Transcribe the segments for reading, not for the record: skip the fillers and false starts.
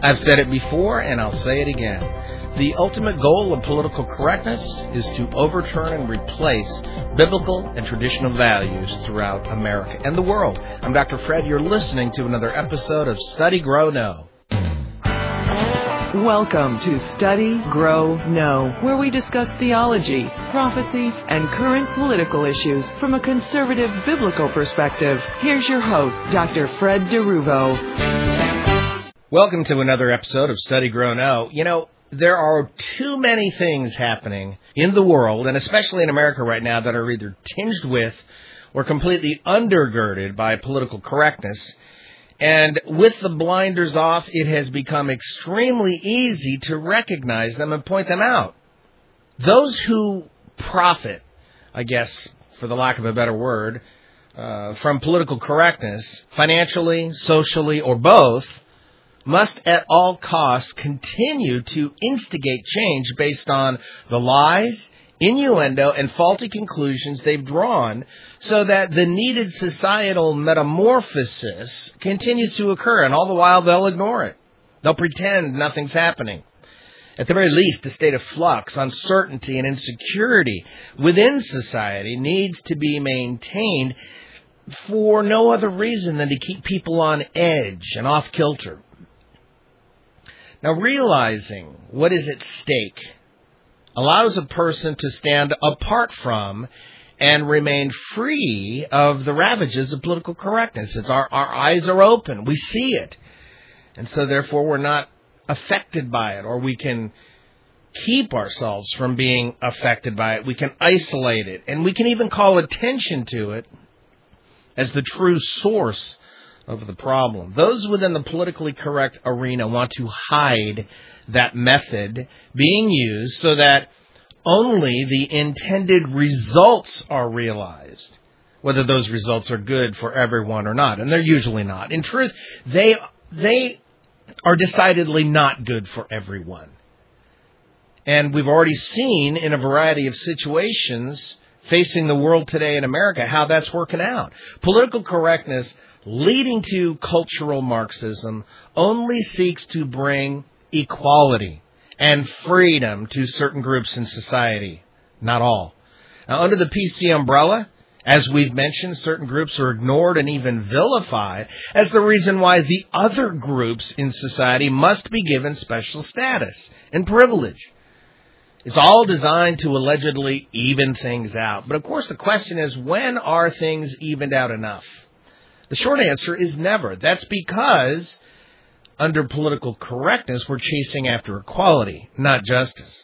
I've said it before, and I'll say it again. The ultimate goal of political correctness is to overturn and replace biblical and traditional values throughout America and the world. I'm Dr. Fred. You're listening to another episode of Study, Grow, Know. Welcome to Study, Grow, Know, where we discuss theology, prophecy, and current political issues from a conservative biblical perspective. Here's your host, Dr. Fred DeRuvo. Welcome to another episode of Study, Grow, Know. You know, there are too many things happening in the world, and especially in America right now, that are either tinged with or completely undergirded by political correctness. And with the blinders off, it has become extremely easy to recognize them and point them out. Those who profit, I guess, for the lack of a better word, from political correctness, financially, socially, or both, must at all costs continue to instigate change based on the lies, innuendo, and faulty conclusions they've drawn, so that the needed societal metamorphosis continues to occur, and all the while they'll ignore it. They'll pretend nothing's happening. At the very least, a state of flux, uncertainty, and insecurity within society needs to be maintained for no other reason than to keep people on edge and off kilter. Now, realizing what is at stake allows a person to stand apart from and remain free of the ravages of political correctness. It's our eyes are open. We see it. And so, therefore, we're not affected by it, or we can keep ourselves from being affected by it. We can isolate it, and we can even call attention to it as the true source of the problem. Those within the politically correct arena want to hide that method being used so that only the intended results are realized, whether those results are good for everyone or not. And they're usually not. In truth, they are decidedly not good for everyone. And we've already seen in a variety of situations facing the world today in America how that's working out. Political correctness leading to cultural Marxism only seeks to bring equality and freedom to certain groups in society, not all. Now, under the PC umbrella, as we've mentioned, certain groups are ignored and even vilified as the reason why the other groups in society must be given special status and privilege. It's all designed to allegedly even things out. But of course, the question is, when are things evened out enough? The short answer is never. That's because under political correctness, we're chasing after equality, not justice.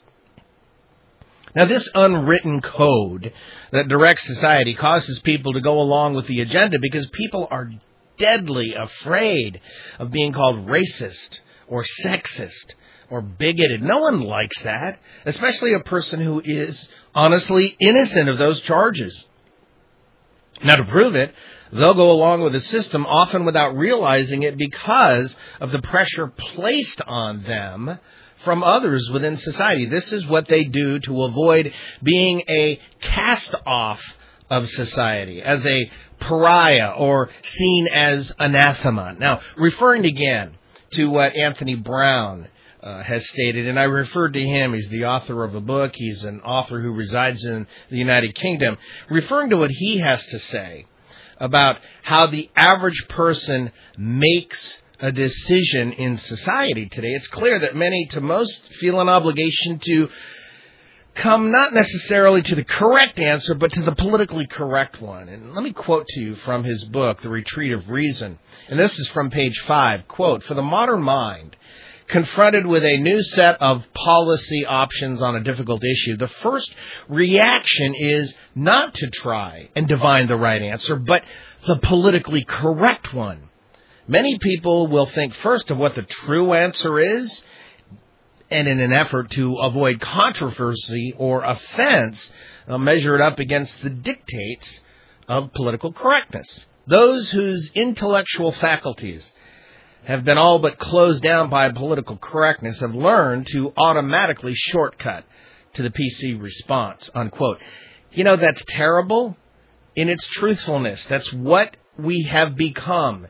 Now, this unwritten code that directs society causes people to go along with the agenda because people are deadly afraid of being called racist or sexist or bigoted. No one likes that, especially a person who is honestly innocent of those charges. Now, to prove it, they'll go along with the system, often without realizing it, because of the pressure placed on them from others within society. This is what they do to avoid being a cast-off of society, as a pariah or seen as anathema. Now, referring again to what Anthony Brown has stated, and I referred to him. He's the author of a book. He's an author who resides in the United Kingdom. Referring to what he has to say about how the average person makes a decision in society today, it's clear that many, to most, feel an obligation to come not necessarily to the correct answer, but to the politically correct one. And let me quote to you from his book, The Retreat of Reason. And this is from page 5. Quote, "For the modern mind, confronted with a new set of policy options on a difficult issue, the first reaction is not to try and divine the right answer, but the politically correct one. Many people will think first of what the true answer is, and in an effort to avoid controversy or offense, they'll measure it up against the dictates of political correctness. Those whose intellectual faculties have been all but closed down by political correctness have learned to automatically shortcut to the PC response," unquote. You know, that's terrible in its truthfulness. That's what we have become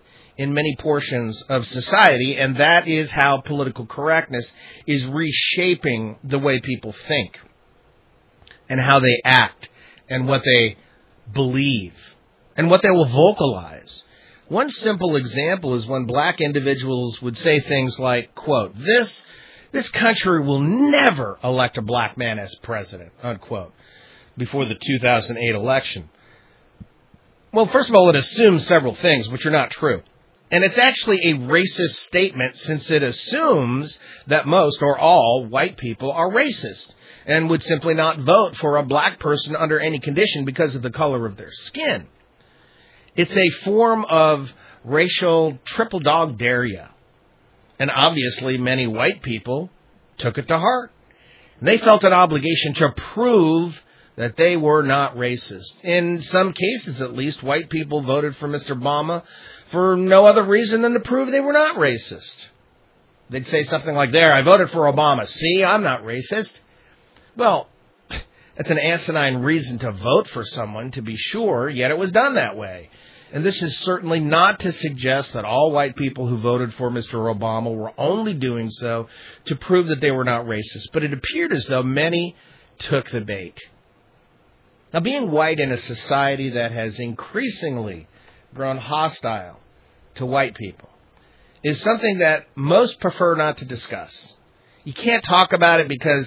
in many portions of society, and that is how political correctness is reshaping the way people think and how they act and what they believe and what they will vocalize. One simple example is when black individuals would say things like, quote, this country will never elect a black man as president, unquote, before the 2008 election. Well, first of all, it assumes several things which are not true. And it's actually a racist statement since it assumes that most or all white people are racist and would simply not vote for a black person under any condition because of the color of their skin. It's a form of racial triple dog dare ya. And obviously many white people took it to heart. They felt an obligation to prove that they were not racist. In some cases, at least, white people voted for Mr. Obama for no other reason than to prove they were not racist. They'd say something like, there, I voted for Obama. See, I'm not racist. Well, that's an asinine reason to vote for someone, to be sure, yet it was done that way. And this is certainly not to suggest that all white people who voted for Mr. Obama were only doing so to prove that they were not racist. But it appeared as though many took the bait. Now, being white in a society that has increasingly grown hostile to white people is something that most prefer not to discuss. You can't talk about it because,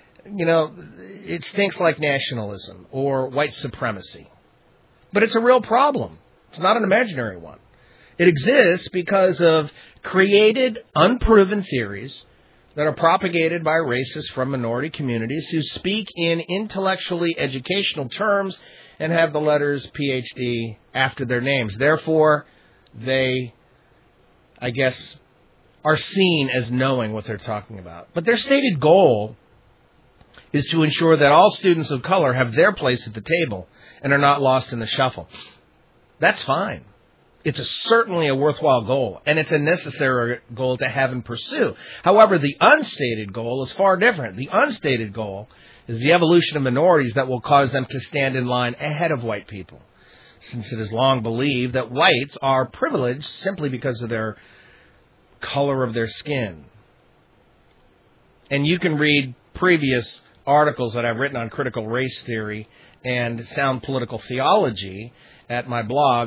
it stinks like nationalism or white supremacy. But it's a real problem. It's not an imaginary one. It exists because of created, unproven theories that are propagated by racists from minority communities who speak in intellectually educational terms and have the letters PhD after their names. Therefore, they, I guess, are seen as knowing what they're talking about. But their stated goal is to ensure that all students of color have their place at the table and are not lost in the shuffle. That's fine. It's certainly a worthwhile goal, and it's a necessary goal to have and pursue. However, the unstated goal is far different. The unstated goal is the evolution of minorities that will cause them to stand in line ahead of white people, since it is long believed that whites are privileged simply because of their color of their skin. And you can read previous articles that I've written on critical race theory and sound political theology at my blog,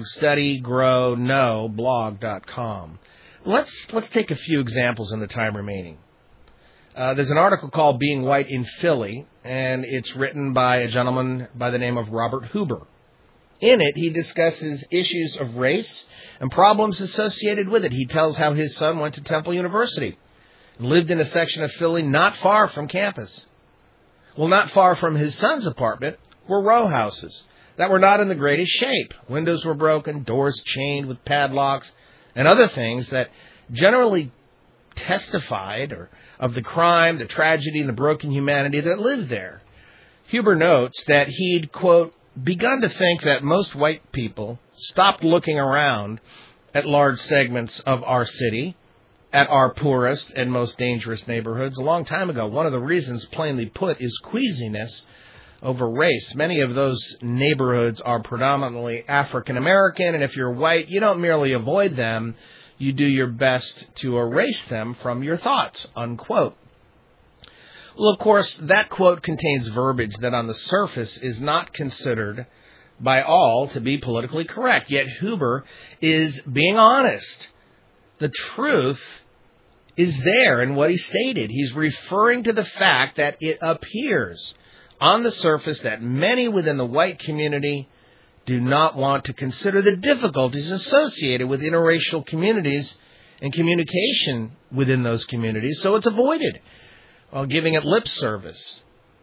studygrowknowblog.com. Let's take a few examples in the time remaining. There's an article called Being White in Philly, and it's written by a gentleman by the name of Robert Huber. In it, he discusses issues of race and problems associated with it. He tells how his son went to Temple University and lived in a section of Philly not far from campus. Well, not far from his son's apartment were row houses that were not in the greatest shape. Windows were broken, doors chained with padlocks, and other things that generally testified of the crime, the tragedy, and the broken humanity that lived there. Huber notes that he'd, quote, begun to think that most white people stopped looking around at large segments of our city, at our poorest and most dangerous neighborhoods a long time ago. One of the reasons, plainly put, is queasiness over race. Many of those neighborhoods are predominantly African American, and if you're white, you don't merely avoid them, you do your best to erase them from your thoughts, unquote. Well, of course, that quote contains verbiage that on the surface is not considered by all to be politically correct, yet Huber is being honest. The truth is there in what he stated. He's referring to the fact that it appears on the surface that many within the white community do not want to consider the difficulties associated with interracial communities and communication within those communities, so it's avoided while giving it lip service.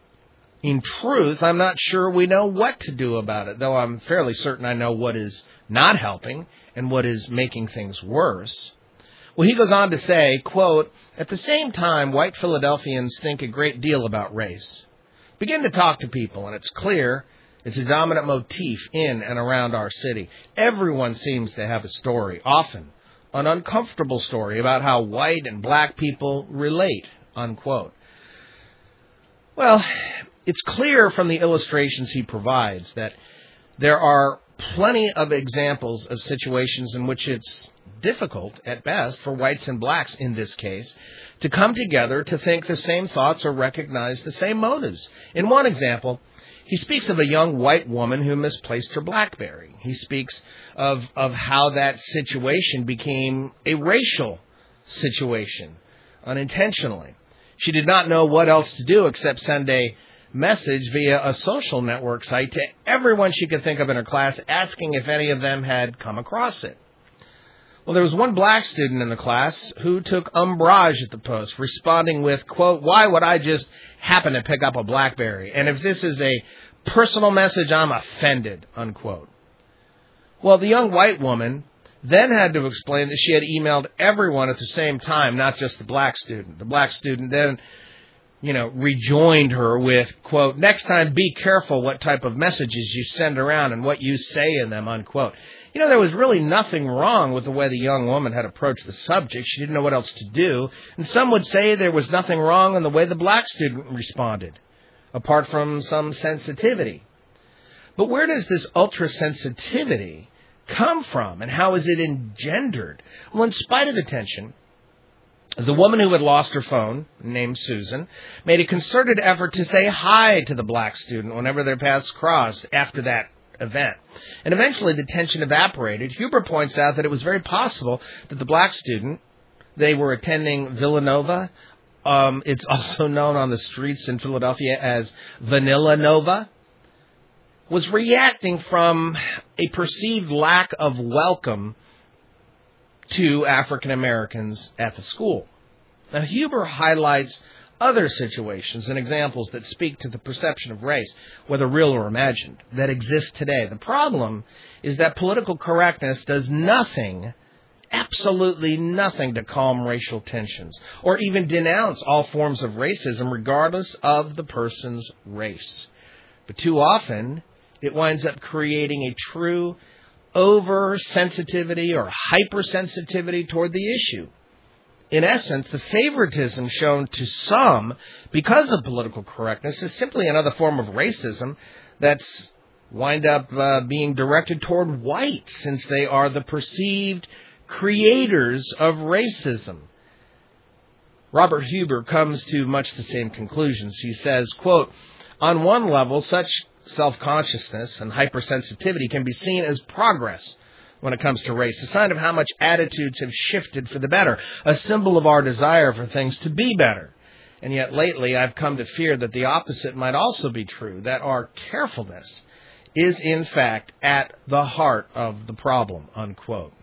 In truth, I'm not sure we know what to do about it, though I'm fairly certain I know what is not helping and what is making things worse. Well, he goes on to say, quote, at the same time, white Philadelphians think a great deal about race. Begin to talk to people, and it's clear it's a dominant motif in and around our city. Everyone seems to have a story, often an uncomfortable story, about how white and black people relate, unquote. Well, it's clear from the illustrations he provides that there are plenty of examples of situations in which it's difficult, at best, for whites and blacks in this case to come together to think the same thoughts or recognize the same motives. In one example, he speaks of a young white woman who misplaced her BlackBerry. He speaks of how that situation became a racial situation unintentionally. She did not know what else to do except send a message via a social network site to everyone she could think of in her class, asking if any of them had come across it. Well, there was one black student in the class who took umbrage at the post, responding with, quote, "Why would I just happen to pick up a BlackBerry? And if this is a personal message, I'm offended," unquote. Well, the young white woman then had to explain that she had emailed everyone at the same time, not just the black student. The black student then, rejoined her with, quote, "Next time be careful what type of messages you send around and what you say in them," unquote. There was really nothing wrong with the way the young woman had approached the subject. She didn't know what else to do. And some would say there was nothing wrong in the way the black student responded, apart from some sensitivity. But where does this ultra-sensitivity come from, and how is it engendered? Well, in spite of the tension, the woman who had lost her phone, named Susan, made a concerted effort to say hi to the black student whenever their paths crossed after that event. And eventually the tension evaporated. Huber points out that it was very possible that the black student, they were attending Villanova. It's also known on the streets in Philadelphia as Vanilla Nova, was reacting from a perceived lack of welcome to African Americans at the school. Now, Huber highlights other situations and examples that speak to the perception of race, whether real or imagined, that exist today. The problem is that political correctness does nothing, absolutely nothing, to calm racial tensions or even denounce all forms of racism regardless of the person's race. But too often, it winds up creating a true oversensitivity or hypersensitivity toward the issue. In essence, the favoritism shown to some because of political correctness is simply another form of racism that's wind up being directed toward whites, since they are the perceived creators of racism. Robert Huber comes to much the same conclusions. He says, quote, "On one level, such self-consciousness and hypersensitivity can be seen as progress when it comes to race, a sign of how much attitudes have shifted for the better, a symbol of our desire for things to be better. And yet lately I've come to fear that the opposite might also be true, that our carefulness is in fact at the heart of the problem," unquote.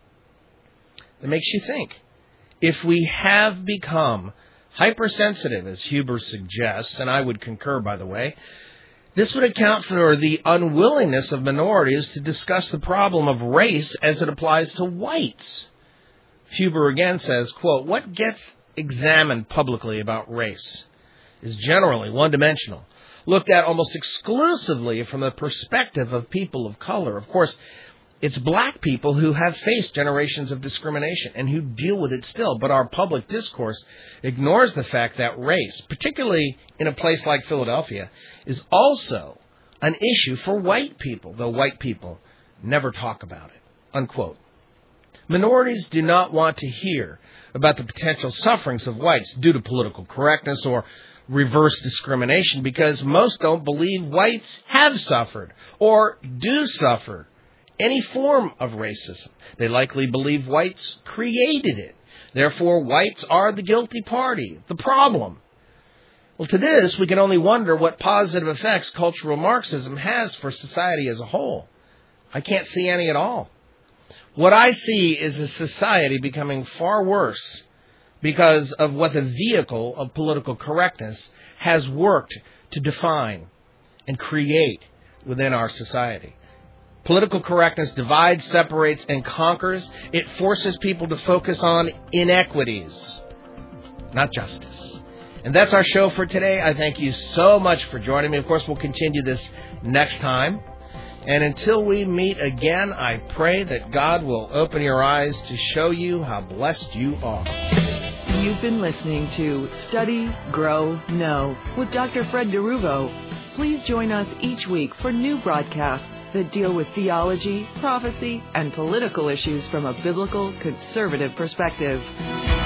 It makes you think. If we have become hypersensitive, as Huber suggests, and I would concur, by the way, this would account for the unwillingness of minorities to discuss the problem of race as it applies to whites. Huber again says, quote, "What gets examined publicly about race is generally one-dimensional, looked at almost exclusively from the perspective of people of color. Of course, it's black people who have faced generations of discrimination and who deal with it still. But our public discourse ignores the fact that race, particularly in a place like Philadelphia, is also an issue for white people, though white people never talk about it," unquote. Minorities do not want to hear about the potential sufferings of whites due to political correctness or reverse discrimination because most don't believe whites have suffered or do suffer any form of racism. They likely believe whites created it. Therefore, whites are the guilty party, the problem. Well, to this, we can only wonder what positive effects cultural Marxism has for society as a whole. I can't see any at all. What I see is a society becoming far worse because of what the vehicle of political correctness has worked to define and create within our society. Political correctness divides, separates, and conquers. It forces people to focus on inequities, not justice. And that's our show for today. I thank you so much for joining me. Of course, we'll continue this next time. And until we meet again, I pray that God will open your eyes to show you how blessed you are. You've been listening to Study, Grow, Know with Dr. Fred DeRuvo. Please join us each week for new broadcasts that deal with theology, prophecy, and political issues from a biblical conservative perspective.